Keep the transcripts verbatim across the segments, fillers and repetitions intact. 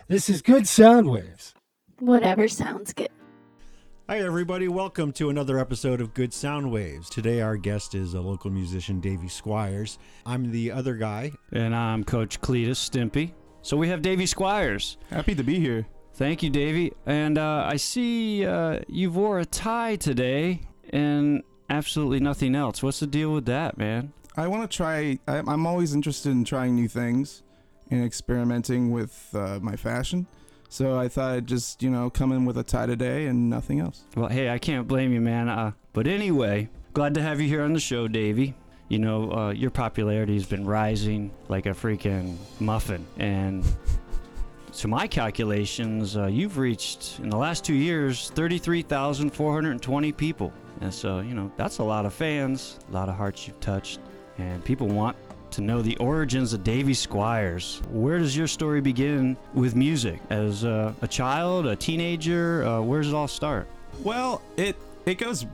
This is Good Sound Waves. Whatever sounds good. Hi, everybody. Welcome to another episode of Good Sound Waves. Today, our guest is a local musician, Davey Squires. I'm the other guy. And I'm Coach Cletus Stimpy. So we have Davey Squires. Happy to be here. Thank you, Davey. And uh, I see uh, you wore a tie today and absolutely nothing else. What's the deal with that, man? I want to try, I, I'm always interested in trying new things and experimenting with uh, my fashion. So I thought I'd just, you know, come in with a tie today and nothing else. Well, hey, I can't blame you, man. Uh, but anyway, glad to have you here on the show, Davey. You know, uh, your popularity has been rising like a freaking muffin. And to my calculations, uh, you've reached, in the last two years, thirty-three thousand four hundred twenty people. And so, you know, that's a lot of fans, a lot of hearts you've touched. And people want to know the origins of Davey Squires. Where does your story begin with music? As uh, a child, a teenager, uh, where does it all start? Well, it it goes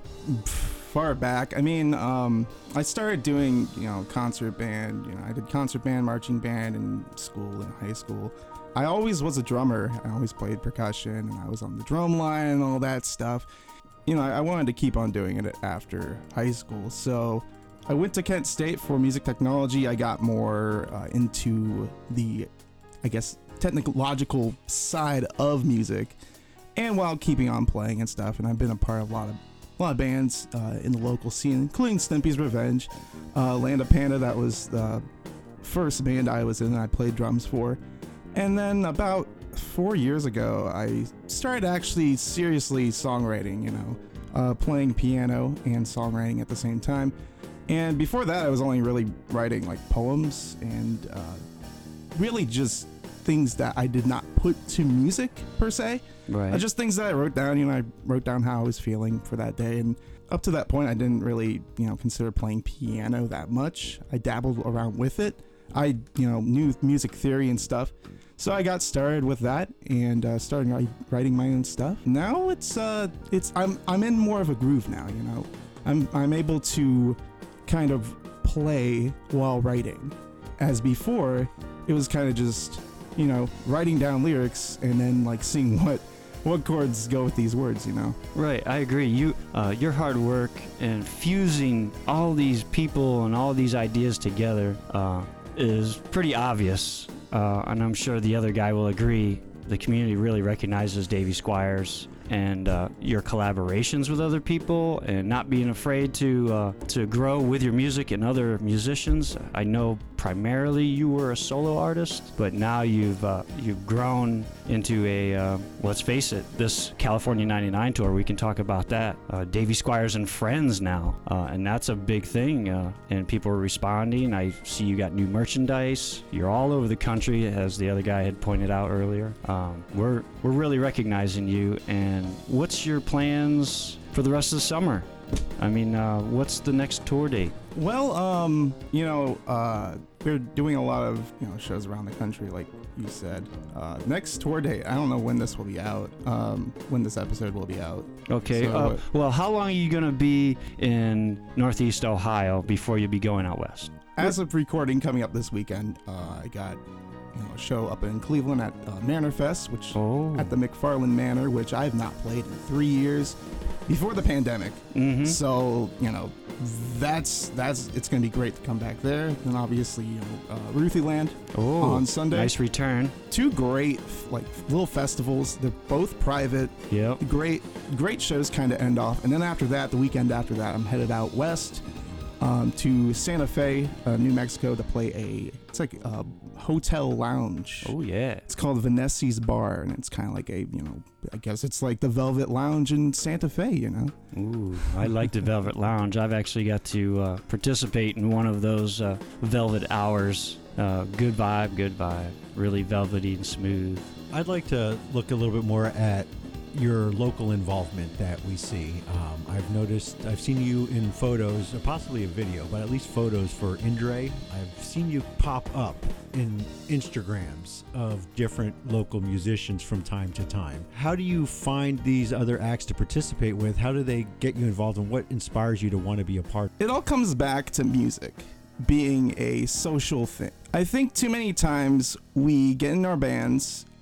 far back. I mean, um, I started doing, you know, concert band. You know, I did concert band, marching band in school, in high school. I always was a drummer. I always played percussion, and I was on the drum line and all that stuff. You know, I, I wanted to keep on doing it after high school, so I went to Kent State for music technology. I got more uh, into the, I guess, technological side of music, and while keeping on playing and stuff. And I've been a part of a lot of a lot of bands uh, in the local scene, including Stimpy's Revenge, uh, Land of Panda. That was the first band I was in and I played drums for. And then about four years ago, I started actually seriously songwriting. You know, uh, playing piano and songwriting at the same time. And before that, I was only really writing like poems and uh, really just things that I did not put to music per se. Right. Uh, just things that I wrote down. You know, I wrote down how I was feeling for that day. And up to that point, I didn't really, you know, consider playing piano that much. I dabbled around with it. I, you know, knew music theory and stuff. So I got started with that and uh, started writing my own stuff. Now it's uh, it's I'm I'm in more of a groove now. You know, I'm I'm able to kind of play while writing, as before it was kind of just, you know, writing down lyrics and then like seeing what what chords go with these words, you know. Right, I agree. You uh, your hard work and fusing all these people and all these ideas together uh, is pretty obvious, uh, and I'm sure the other guy will agree. The community really recognizes Davey Squires and uh, your collaborations with other people, and not being afraid to uh, to grow with your music and other musicians. I know primarily you were a solo artist, but now you've uh, you've grown into a uh, let's face it, this California ninety-nine tour. We can talk about that. Uh, Davey Squires and Friends now, uh, and that's a big thing. Uh, and people are responding. I see you got new merchandise. You're all over the country, as the other guy had pointed out earlier. Um, we're we're really recognizing you. And what's your plans for the rest of the summer? I mean, uh, what's the next tour date? Well, um, you know, uh, we're doing a lot of, you know, shows around the country, like you said. Uh, next tour date, I don't know when this will be out, um, when this episode will be out. Okay. So, uh, well, how long are you going to be in Northeast Ohio before you be going out west? As of recording, coming up this weekend, uh, I got, you know, a show up in Cleveland at uh, Manor Fest, which oh. at the McFarland Manor, which I have not played in three years before the pandemic. Mm-hmm. So, you know, that's that's it's going to be great to come back there. And obviously, you know, uh, Ruthie Land oh, on Sunday. Nice return. Two great like little festivals. They're both private. Yep. Great great shows kind of end off, and then after that, the weekend after that, I'm headed out west um, to Santa Fe, uh, New Mexico, to play a it's like a hotel lounge. Oh yeah. It's called Vanessi's Bar, and it's kind of like a, you know, I guess it's like the Velvet Lounge in Santa Fe, you know. Ooh, I like the Velvet Lounge. I've actually got to uh, participate in one of those uh, Velvet hours. Uh, good vibe, good vibe. Really velvety and smooth. I'd like to look a little bit more at your local involvement that we see. Um, I've noticed, I've seen you in photos, or possibly a video, but at least photos for Indre. I've seen you pop up in Instagrams of different local musicians from time to time. How do you find these other acts to participate with? How do they get you involved, and what inspires you to want to be a part? It all comes back to music being a social thing. I think too many times we get in our bands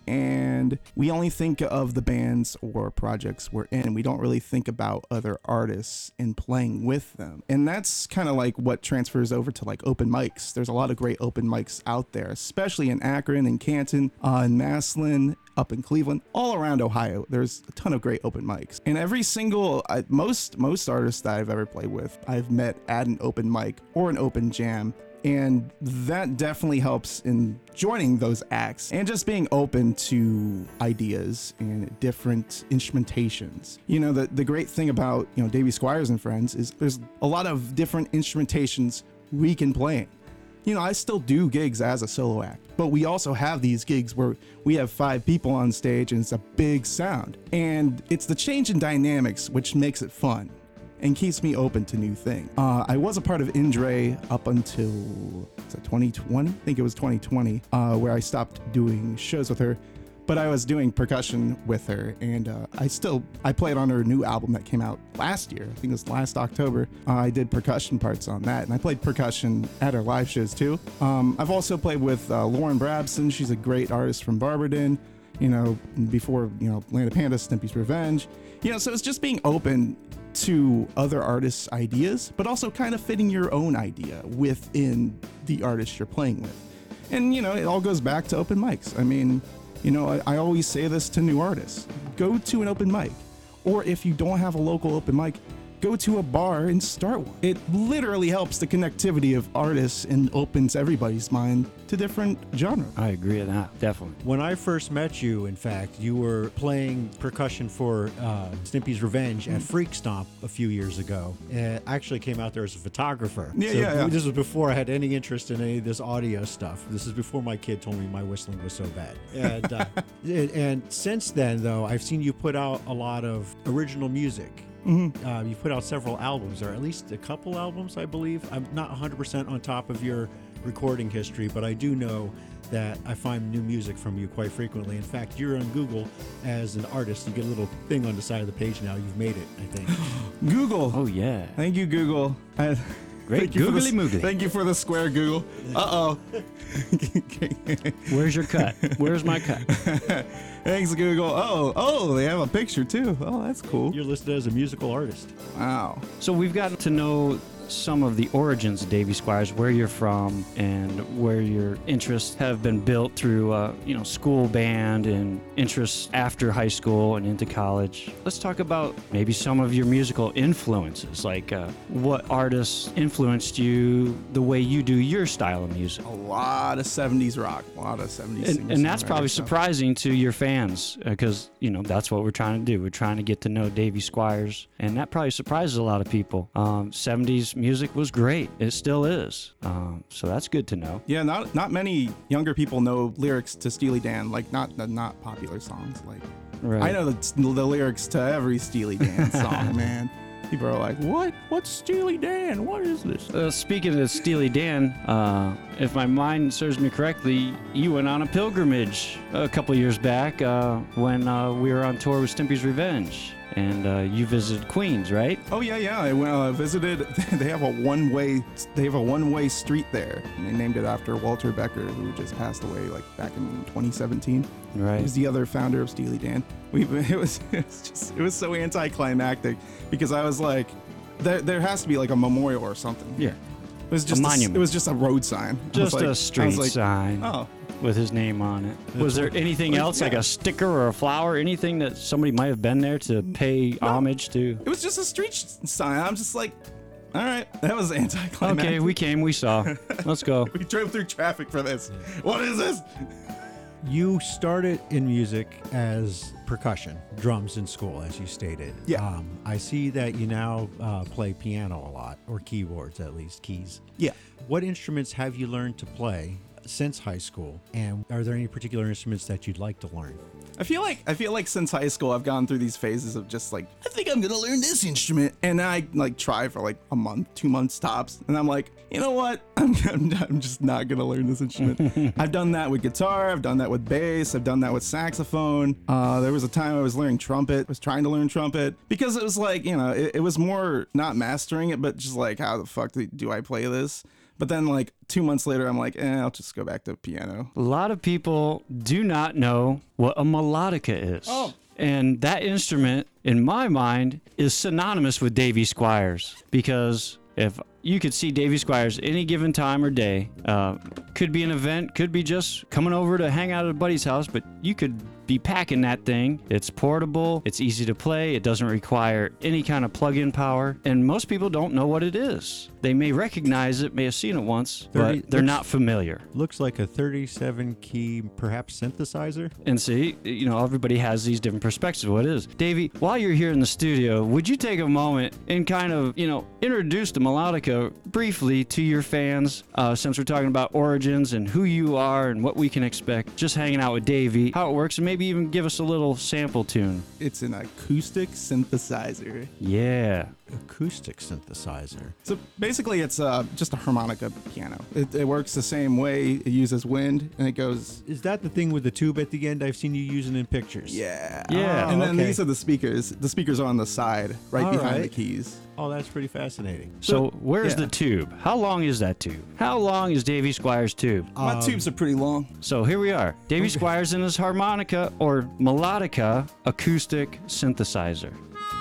and we only think of the bands or projects we're in. We don't really think about other artists and playing with them. And that's kind of like what transfers over to like open mics. There's a lot of great open mics out there, especially in Akron and Canton, uh, in Massillon, up in Cleveland, all around Ohio. There's a ton of great open mics. And every single, I, most most artists that I've ever played with, I've met at an open mic or an open jam. And that definitely helps in joining those acts and just being open to ideas and different instrumentations. You know, the, the great thing about, you know, Davey Squires and Friends is there's a lot of different instrumentations we can play in. You know, I still do gigs as a solo act, but we also have these gigs where we have five people on stage and it's a big sound. And it's the change in dynamics which makes it fun and keeps me open to new things. Uh, I was a part of Indre up until was it twenty twenty? I think it was twenty twenty, uh, where I stopped doing shows with her. But I was doing percussion with her, and uh, I still I played on her new album that came out last year. I think it was last October. Uh, I did percussion parts on that, and I played percussion at her live shows too. Um, I've also played with uh, Lauren Brabson. She's a great artist from Barberton. You know, before you know Land of Panda, Stimpy's Revenge. You know, so it's just being open to other artists' ideas, but also kind of fitting your own idea within the artist you're playing with. And you know, it all goes back to open mics. I mean. You know, I, I always say this to new artists. Go to an open mic. Or if you don't have a local open mic, go to a bar and start one. It literally helps the connectivity of artists and opens everybody's mind to different genres. I agree with that, definitely. When I first met you, in fact, you were playing percussion for uh, Stimpy's Revenge at Freak Stomp a few years ago. And I actually came out there as a photographer. Yeah, so yeah, yeah. This was before I had any interest in any of this audio stuff. This is before my kid told me my whistling was so bad. And, uh, and, and since then, though, I've seen you put out a lot of original music. Mm-hmm. Uh, you've put out several albums, or at least a couple albums, I believe. I'm not one hundred percent on top of your recording history, but I do know that I find new music from you quite frequently. In fact, you're on Google as an artist. You get a little thing on the side of the page now. You've made it, I think. Google. Oh, yeah. Thank you, Google. I, Great thank you for the- googly moogly. Thank you for the square Google. Uh-oh. Where's your cut? Where's my cut? Thanks, Google. Oh, oh, they have a picture too. Oh, that's cool. You're listed as a musical artist. Wow. So we've gotten to know some of the origins of Davey Squires, where you're from, and where your interests have been built through, uh, you know, school band and interests after high school and into college. Let's talk about maybe some of your musical influences, like uh, what artists influenced you the way you do your style of music. A lot of seventies rock, a lot of seventies. And, and that's probably surprising to your fans because, you know, that's what we're trying to do. We're trying to get to know Davey Squires, and that probably surprises a lot of people. Um, seventies music was great. It still is. Um, so that's good to know. Yeah, not not many younger people know lyrics to Steely Dan, like not not popular songs. Like Right. I know the, the lyrics to every Steely Dan song, man. People are like, what? What's Steely Dan? What is this? Uh, speaking of Steely Dan, uh, if my mind serves me correctly, you went on a pilgrimage a couple years back uh, when uh, we were on tour with Stimpy's Revenge. And uh, you visited Queens, right? Oh yeah, yeah. I went, uh, visited. They have a one-way. They have a one-way street there, and they named it after Walter Becker, who just passed away like back in twenty seventeen. Right. He was the other founder of Steely Dan. We it was it was just it was so anticlimactic because I was like, there there has to be like a memorial or something. Yeah. It was just A monument. It was just a road sign. I was Just like- I a was street like, sign Oh. with his name on it. Was there anything Well, else, like yeah. a sticker or a flower, anything that somebody might have been there to pay homage to? It was just a street sign. I'm just like, all right, that was anticlimactic. Okay, we came, we saw. Let's go. we drove through traffic for this. What is this? You started in music as percussion, drums in school, as you stated. Yeah. Um, I see that you now uh, play piano a lot, or keyboards at least, keys. Yeah. What instruments have you learned to play since high school? And are there any particular instruments that you'd like to learn? I feel like I feel like since high school I've gone through these phases of just like I think I'm gonna learn this instrument, and I like try for like a month, two months tops, and I'm like, you know what, I'm I'm, I'm just not gonna learn this instrument. I've done that with guitar, I've done that with bass, I've done that with saxophone. Uh, there was a time I was learning trumpet, was trying to learn trumpet because it was like you know it, it was more not mastering it, but just like how the fuck do, do I play this? But then like two months later, I'm like, eh, I'll just go back to piano. A lot of people do not know what a melodica is. Oh. And that instrument, in my mind, is synonymous with Davy Squires. Because if you could see Davy Squires any given time or day, uh, could be an event, could be just coming over to hang out at a buddy's house, but you could be packing that thing. It's portable, it's easy to play, it doesn't require any kind of plug-in power, and most people don't know what it is. They may recognize it, may have seen it once, thirty but they're looks- not familiar. Looks like a thirty-seven key, perhaps synthesizer. And see, you know, everybody has these different perspectives of what it is. Davey, while you're here in the studio, would you take a moment and kind of, you know, introduce the melodica briefly to your fans, uh, since we're talking about origins and who you are and what we can expect just hanging out with Davey, how it works, and maybe even give us a little sample tune. It's an acoustic synthesizer. Yeah. Acoustic synthesizer. So basically, it's uh, just a harmonica piano. It, it works the same way. It uses wind, and it goes. Is that the thing with the tube at the end? I've seen you using in pictures. Yeah. Yeah. And then okay. these are the speakers. The speakers are on the side, right All behind right. the keys. Oh, that's pretty fascinating. So where's yeah. the tube? How long is that tube? How long is Davy Squires' tube? My Um, tubes are pretty long. So here we are. Davy Squires and his harmonica or melodica acoustic synthesizer.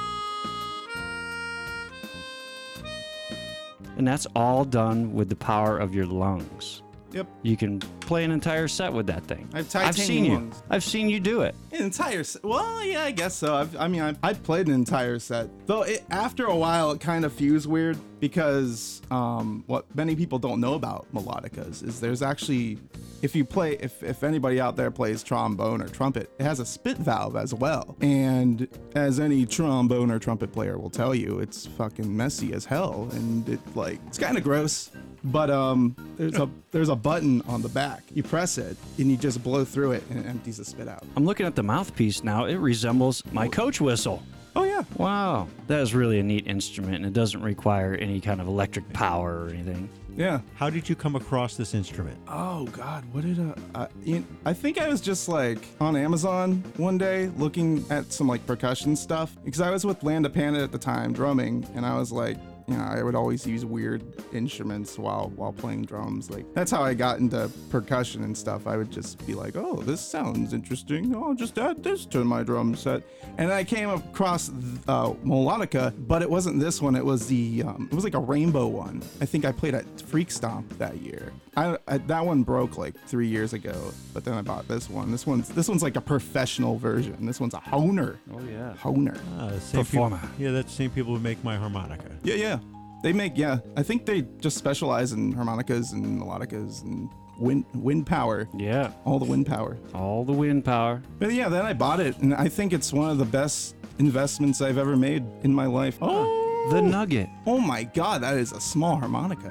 And that's all done with the power of your lungs. Yep. You can play an entire set with that thing. I have I've titanium seen you. lungs. I've seen you do it. An entire set. Well, yeah, I guess so. I've, I mean, I've, I've played an entire set. Though it, after a while, it kind of feels weird because um, what many people don't know about melodicas is there's actually, if you play, if, if anybody out there plays trombone or trumpet, it has a spit valve as well. And as any trombone or trumpet player will tell you, it's fucking messy as hell. And it like, it's kind of gross. But um, there's a there's a button on the back. You press it and you just blow through it and it empties the spit out. I'm looking at the mouthpiece now. It resembles my coach whistle. Oh yeah. Wow. That is really a neat instrument, and it doesn't require any kind of electric power or anything. Yeah. How did you come across this instrument? Oh God, what did I? I, you know, I think I was just like on Amazon one day looking at some like percussion stuff because I was with Landa Panda at the time drumming, and I was like, you know, I would always use weird instruments while while playing drums. Like that's how I got into percussion and stuff. I would just be like, oh, this sounds interesting. I'll just add this to my drum set. And I came across uh, melodica, but it wasn't this one. It was the um, it was like a rainbow one. I think I played at Freak Stomp that year. I, I that one broke like three years ago, but then I bought this one. This one's this one's like a professional version. This one's a Hohner. Oh, yeah. Hohner. Ah, the same Performer. People, yeah, that's the same people who make my harmonica. Yeah, yeah. They make, yeah. I think they just specialize in harmonicas and melodicas and wind wind power. Yeah. All the wind power. All the wind power. But yeah, then I bought it, and I think it's one of the best investments I've ever made in my life. Oh, The Nugget. oh my God, that is a small harmonica.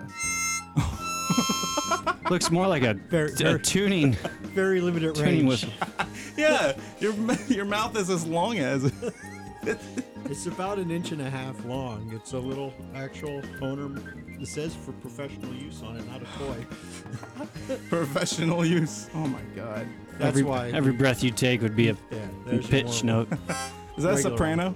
Looks more like a, Very- a very- tuning Very limited tuning range. whistle. Yeah, your your mouth is as long as. It's about an inch and a half long. It's a little actual toner. It says for professional use on it, not a toy. Professional use. Oh my God. That's every, why. every breath you take would be a yeah, there's your pitch normal- note. Is that a Regular soprano?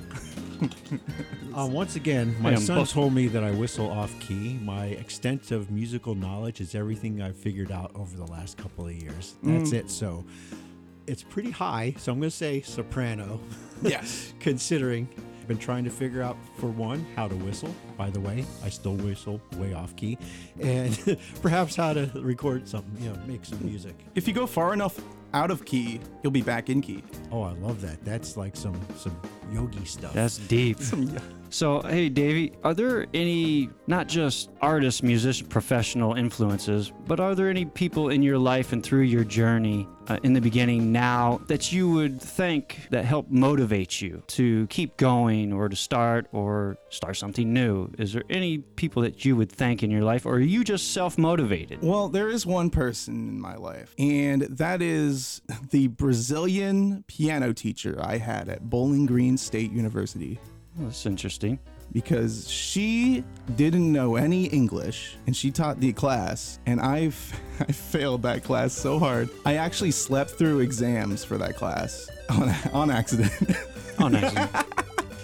Uh, once again, my Yeah, son both- told me that I whistle off key. My extensive musical knowledge is everything I've figured out over the last couple of years. That's Mm. it. So it's pretty high. So I'm going to say soprano. Yes. Considering I've been trying to figure out, for one, how to whistle. By the way, I still whistle way off key, and perhaps how to record something. You know, make some music. If you go far enough out of key, you'll be back in key. Oh, I love that. That's like some some yogi stuff. That's deep. So, hey, Davey, are there any, not just artists, musician, professional influences, but are there any people in your life and through your journey uh, in the beginning now that you would thank that help motivate you to keep going or to start or start something new? Is there any people that you would thank in your life, or are you just self-motivated? Well, there is one person in my life, and that is the Brazilian piano teacher I had at Bowling Green State University. Well, that's interesting. Because she didn't know any English and she taught the class, and I I failed that class so hard. I actually slept through exams for that class on, on accident. Oh, nice.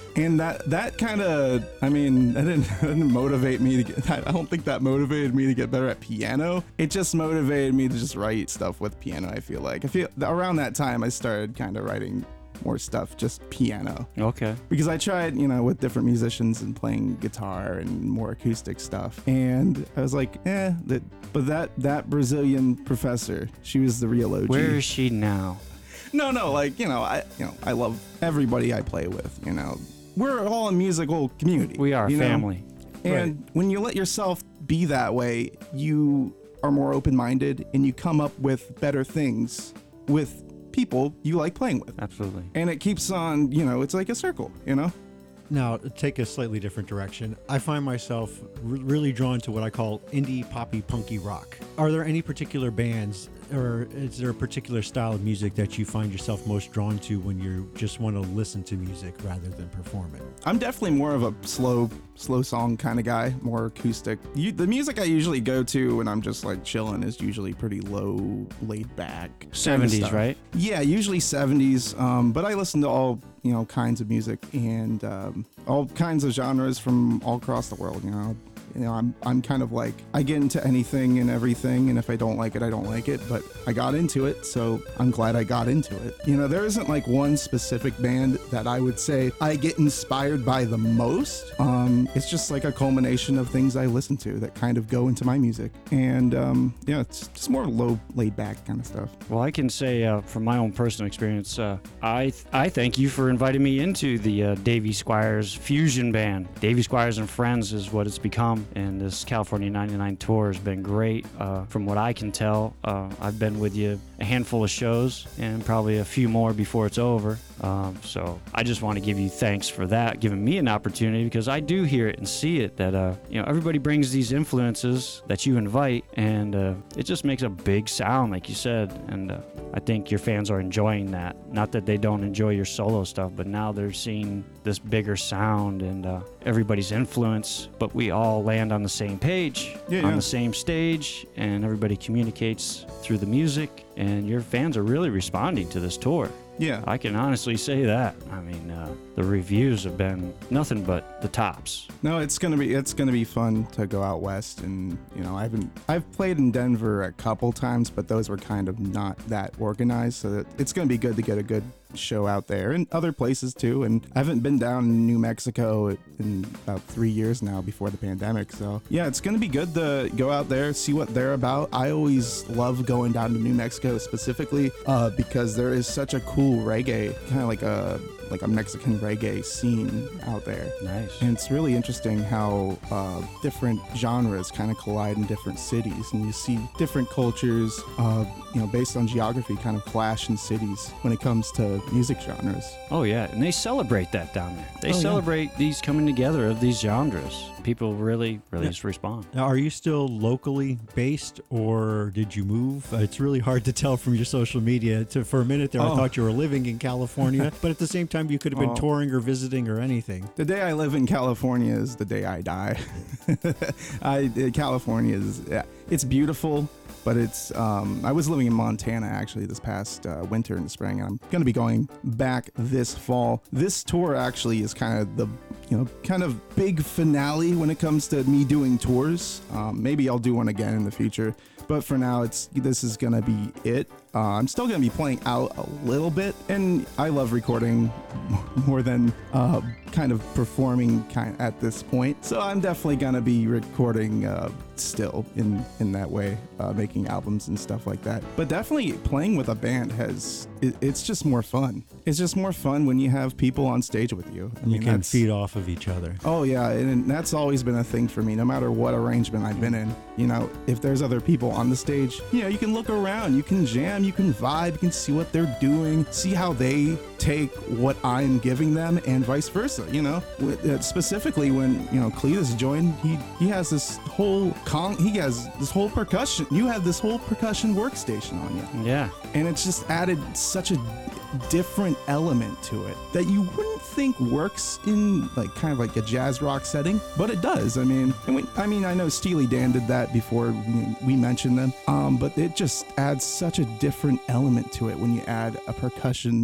And that that kind of, I mean, that didn't, that didn't motivate me to get, I don't think that motivated me to get better at piano. It just motivated me to just write stuff with piano, I feel like. I feel around that time I started kind of writing more stuff, just piano. Okay. Because I tried, you know, with different musicians and playing guitar and more acoustic stuff. And I was like, eh, that, but that, that Brazilian professor, she was the real O G. Where is she now? No, no, like, you know, I, you know, I love everybody I play with, you know. We're all a musical community. We are you know? family. And right. when you let yourself be that way, you are more open-minded and you come up with better things with people you like playing with. Absolutely. And it keeps on, you know, it's like a circle, you know? Now, take a slightly different direction. I find myself r- really drawn to what I call indie, poppy, punky rock. Are there any particular bands, or is there a particular style of music that you find yourself most drawn to when you just want to listen to music rather than perform it? I'm definitely more of a slow, slow song kind of guy, more acoustic. You, the music I usually go to when I'm just like chilling is usually pretty low, laid back. seventies, right? Yeah, usually seventies. Um, but I listen to all, you know, kinds of music and um, all kinds of genres from all across the world, you know. You know, I'm I'm kind of like, I get into anything and everything, and if I don't like it, I don't like it, but I got into it, so I'm glad I got into it. You know, there isn't like one specific band that I would say I get inspired by the most. Um, it's just like a culmination of things I listen to that kind of go into my music. And um, yeah, it's just more low, laid back kind of stuff. Well, I can say uh, from my own personal experience, uh, I th- I thank you for inviting me into the uh, Davy Squires fusion band. Davy Squires and Friends is what it's become. And this California ninety-nine tour has been great. Uh, from what I can tell, uh, I've been with you a handful of shows and probably a few more before it's over. Um, so I just want to give you thanks for that, giving me an opportunity, because I do hear it and see it that, uh, you know, everybody brings these influences that you invite, and uh, it just makes a big sound, like you said. And uh, I think your fans are enjoying that. Not that they don't enjoy your solo stuff, but now they're seeing this bigger sound and uh, everybody's influence, but we all land on the same page, Yeah, on yeah. the same stage, and everybody communicates through the music, and your fans are really responding to this tour. Yeah. I can honestly say that. I mean, uh, the reviews have been nothing but the tops. No, it's gonna be it's gonna be fun to go out west, and you know I haven't I've played in Denver a couple times, but those were kind of not that organized, so that it's gonna be good to get a good show out there and other places too. And I haven't been down in New Mexico in about three years now before the pandemic, so yeah, it's gonna be good to go out there, see what they're about. I always love going down to New Mexico specifically uh, because there is such a cool reggae, kind of like a like a Mexican reggae scene out there. Nice. And it's really interesting how uh, different genres kind of collide in different cities, and you see different cultures, uh, you know, based on geography, kind of clash in cities when it comes to music genres. Oh, yeah. And they celebrate that down there. They Oh, yeah. celebrate these coming together of these genres. People really, really Yeah. just respond. Now, are you still locally based, or did you move? Uh, it's really hard to tell from your social media. To, for a minute there, I Oh. thought you were living in California, but at the same time, you could have been Oh. touring or visiting or anything. The day I live in California is the day I die. I California is yeah, it's beautiful, but it's um, I was living in Montana actually this past uh, winter and spring, and I'm going to be going back this fall. This tour actually is kind of the you know kind of big finale when it comes to me doing tours. Um, maybe I'll do one again in the future, but for now it's this is going to be it. Uh, I'm still going to be playing out a little bit, and I love recording more than uh, kind of performing kind of at this point. So I'm definitely going to be recording uh, still in, in that way, uh, making albums and stuff like that. But definitely playing with a band has, it, it's just more fun. It's just more fun when you have people on stage with you. I You mean, can that's- feed off of each other. Oh yeah, and that's always been a thing for me. No matter what arrangement I've been in, you know, if there's other people on the stage, you know, you can look around, you can jam, you can vibe, you can see what they're doing, see how they take what I'm giving them, and vice versa. You know, With- uh, specifically when you know Cletus joined, he he has this whole con, he has this whole percussion. You have this whole percussion workstation on you, Yeah. and it's just added such a different element to it that you wouldn't think works in like kind of like a jazz rock setting, but it does. I mean, and we, I mean, I know Steely Dan did that before we, we mentioned them, um, but it just adds such a different element to it when you add a percussion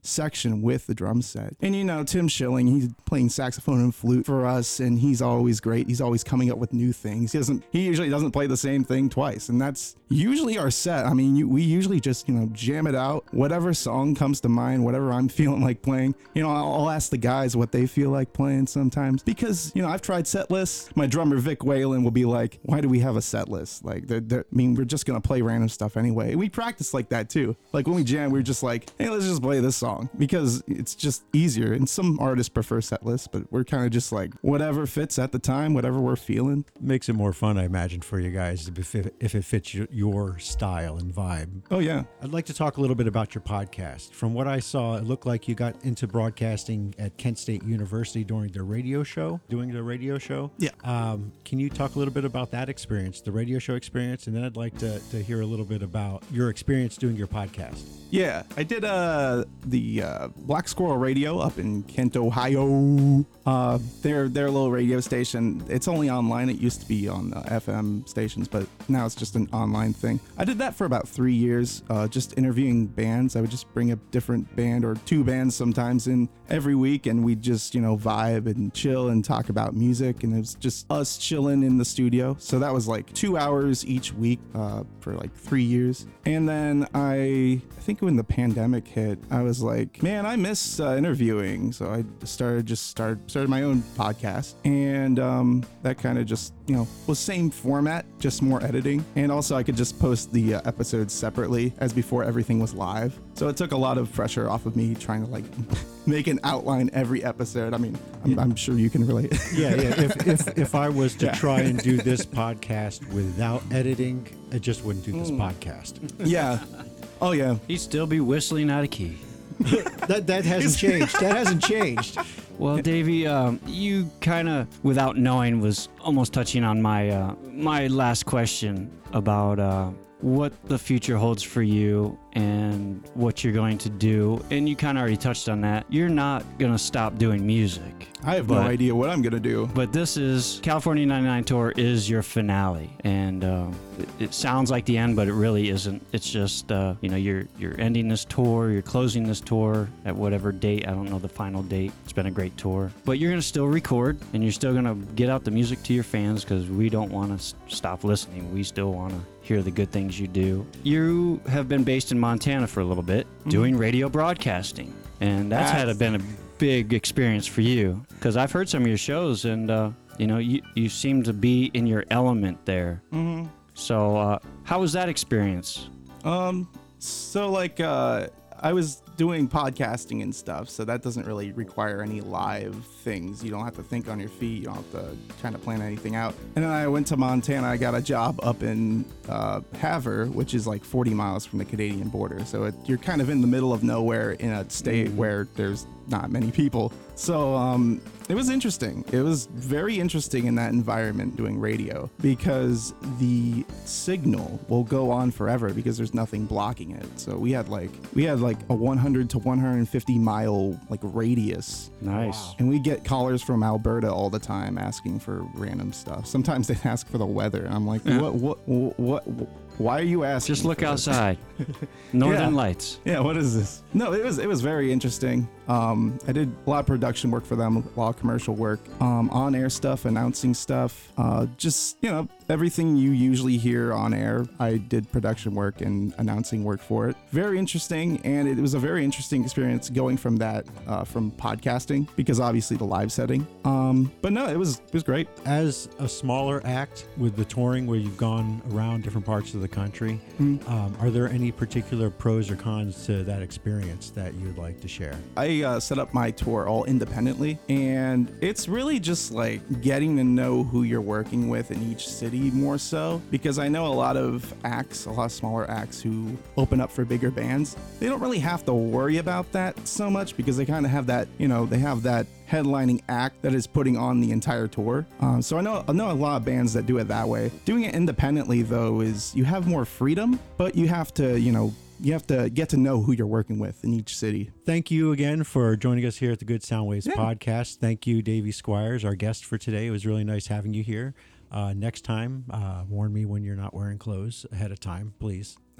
section with the drum set. And you know, Tim Schilling, he's playing saxophone and flute for us, and he's always great. He's always coming up with new things. He doesn't he usually doesn't play the same thing twice, and that's usually our set. I mean, you, we usually just, you know, jam it out, whatever song comes to mind, whatever I'm feeling like playing. You know, I'll, I'll ask the guys what they feel like playing sometimes, because, you know, I've tried set lists. My drummer Vic Whalen will be like, why do we have a set list? Like, they're, they're, I mean, we're just gonna play random stuff anyway. And we practice like that too. Like when we jam, we're just like, hey, let's just play this song because it's just easier. And some artists prefer set lists, but we're kind of just like whatever fits at the time, whatever we're feeling. Makes it more fun, I imagine, for you guys if it, if it fits your, your style and vibe. Oh yeah. I'd like to talk a little bit about your podcast. From what I saw, it looked like you got into broadcasting at Kent State University during the radio show, doing the radio show. Yeah. Um, can you talk a little bit about that experience, the radio show experience? And then I'd like to, to hear a little bit about your experience doing your podcast. Yeah, I did uh, the uh, Black Squirrel Radio up in Kent, Ohio. Uh, their their little radio station. It's only online. It used to be on uh, F M stations, but now it's just an online thing. I did that for about three years, uh, just interviewing bands. I would just bring a different band or two bands sometimes in every week, and we'd just, you know, vibe and chill and talk about music. And it was just us chilling in the studio. So that was like two hours each week uh, for like three years. And then I, I think when the pandemic hit, I was like, man, I miss uh, interviewing. So I started just started started my own podcast, and um, that kind of just, you know, was same format, just more editing. And also I could just post the uh, episodes separately as before everything was live. So it took a lot of pressure off of me trying to like make an outline every episode. I mean, I'm, yeah. I'm sure you can relate. Yeah, yeah. If, if, if I was to Yeah. try and do this podcast without editing, I just wouldn't do this Mm. podcast. Yeah. Oh yeah. He'd still be whistling out a key. That that hasn't changed. That hasn't changed. Well, Davey, um, you kind of, without knowing, was almost touching on my uh, my last question about uh, what the future holds for you and what you're going to do. And you kind of already touched on that. You're not going to stop doing music. I have no But- idea what I'm gonna do. But this is, California ninety-nine Tour is your finale. And uh, it, it sounds like the end, but it really isn't. It's just, uh, you know, you're you're ending this tour, you're closing this tour at whatever date. I don't know the final date. It's been a great tour. But you're going to still record, and you're still going to get out the music to your fans, because we don't want to s- stop listening. We still want to hear the good things you do. You have been based in Montana for a little bit, doing radio broadcasting. And that's had a, That's- been a big experience for you, because I've heard some of your shows, and uh, you know, you, you seem to be in your element there. Mm-hmm. So uh, how was that experience? Um, so like, uh, I was doing podcasting and stuff, so that doesn't really require any live things. You don't have to think on your feet. You don't have to kind of plan anything out. And then I went to Montana. I got a job up in uh, Havre, which is like forty miles from the Canadian border. So it, you're kind of in the middle of nowhere in a state where there's not many people. So um, it was interesting. It was very interesting in that environment doing radio, because the signal will go on forever because there's nothing blocking it. So we had like we had like a one hundred to one hundred fifty mile like radius. Nice. And we get callers from Alberta all the time asking for random stuff. Sometimes they ask for the weather. I'm like, Yeah. what, what, what, what, why are you asking? Just look for this? outside. Northern Yeah. Lights. Yeah, what is this? No, it was it was very interesting. Um, I did a lot of production work for them, a lot of commercial work, um, on air stuff, announcing stuff, uh, just, you know, everything you usually hear on air. I did production work and announcing work for it. Very interesting, and it was a very interesting experience going from that uh, from podcasting, because obviously the live setting. Um, but no, it was it was great. As a smaller act with the touring where you've gone around different parts of the country, Mhm. um, are there any particular pros or cons to that experience that you'd like to share? I uh, set up my tour all independently, and it's really just like getting to know who you're working with in each city more so, because I know a lot of acts, a lot of smaller acts who open up for bigger bands, they don't really have to worry about that so much, because they kind of have that, you know, they have that headlining act that is putting on the entire tour. Um, so I know I know a lot of bands that do it that way. Doing it independently though is you have more freedom, but you have to, you know, you have to get to know who you're working with in each city. Thank you again for joining us here at the Good Sound Waves Yeah. podcast. Thank you, Davey Squires, our guest for today. It was really nice having you here. Uh, next time, uh, warn me when you're not wearing clothes ahead of time, please.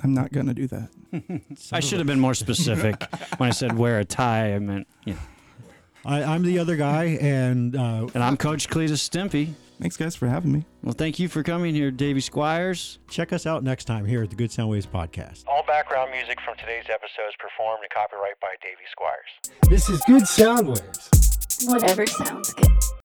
I'm not gonna do that. I should have been more specific when I said wear a tie. I meant, you know. I, I'm the other guy, and uh, And I'm Coach Cletus Stimpy. Thanks, guys, for having me. Well, thank you for coming here, Davey Squires. check us out next time here at the Good Sound Waves podcast. All background music from today's episode is performed and copyright by Davey Squires. This is Good Sound Waves. Whatever sounds good.